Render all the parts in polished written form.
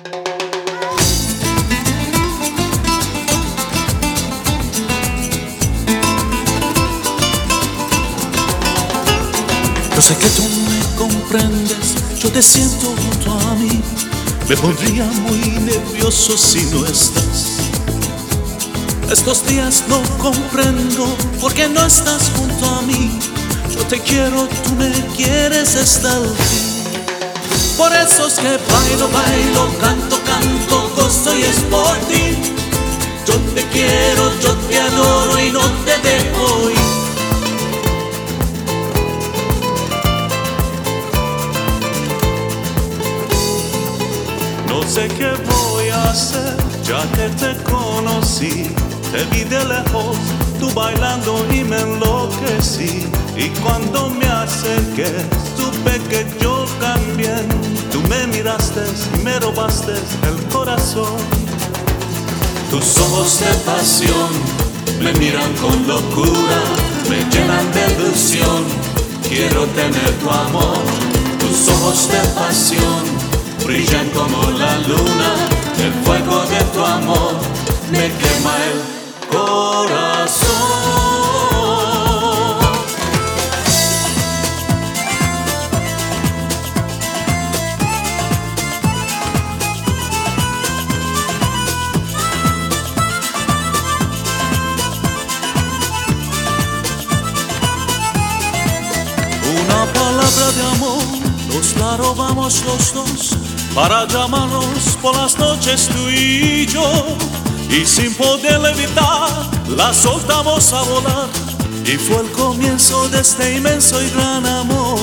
Yo sé que tú me comprendes, yo te siento junto a mí. Me pondría muy nervioso si no estás. Estos días no comprendo por qué no estás junto a mí. Yo te quiero, tú me quieres hasta el fin. Por eso es que bailo, bailo, canto, canto, gozo y es por ti. Yo te quiero, yo te adoro y no te dejo ir. No sé qué voy a hacer ya que te conocí. Te vi de lejos, tú bailando y me enloquecí. Y cuando me acerqué, supe que yo cambié. Tú me miraste y me robaste el corazón. Tus ojos de pasión me miran con locura, me llenan de ilusión. Quiero tener tu amor. Tus ojos de pasión brillan como la luna. El fuego de tu amor me quema el corazón. Una palabra de amor nos la robamos los dos para llamarnos por las noches tú y yo. Y sin poder evitar, la soltamos a volar. Y fue el comienzo de este inmenso y gran amor.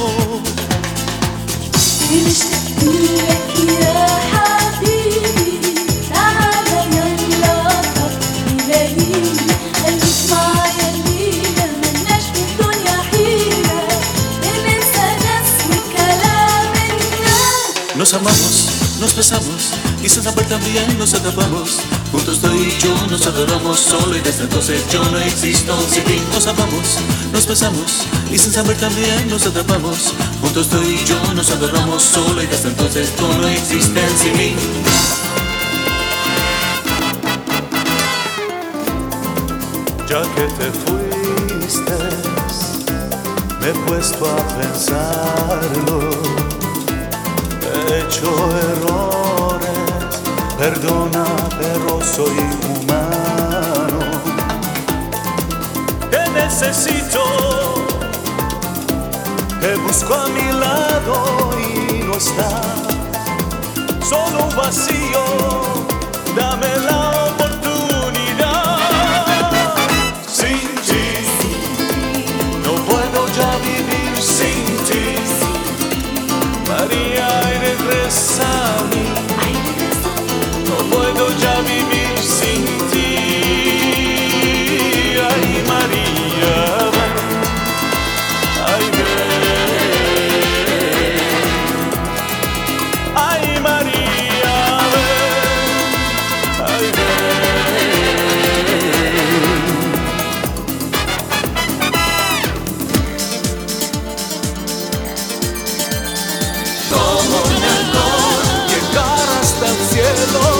Nos amamos, nos besamos y sin saber también nos atrapamos. Juntos tú y yo nos adoramos solo y desde entonces yo no existo sin ti. Nos amamos, nos besamos y sin saber también nos atrapamos. Juntos tú y yo nos adoramos solo y desde entonces tú no existes sin mí. Ya que te fuiste, me he puesto a pensarlo. He hecho errores, perdona, pero soy humano. Te necesito, te busco a mi lado y no estás. Solo un vacío, dame la oportunidad. Sin ti, no puedo ya vivir sin ti. María, regresa a mí. No puedo ya vivir sin ti. Ay, María, ven. Ay, ven. Ay, María, ven. Ay, como un halcón llegar hasta el cielo.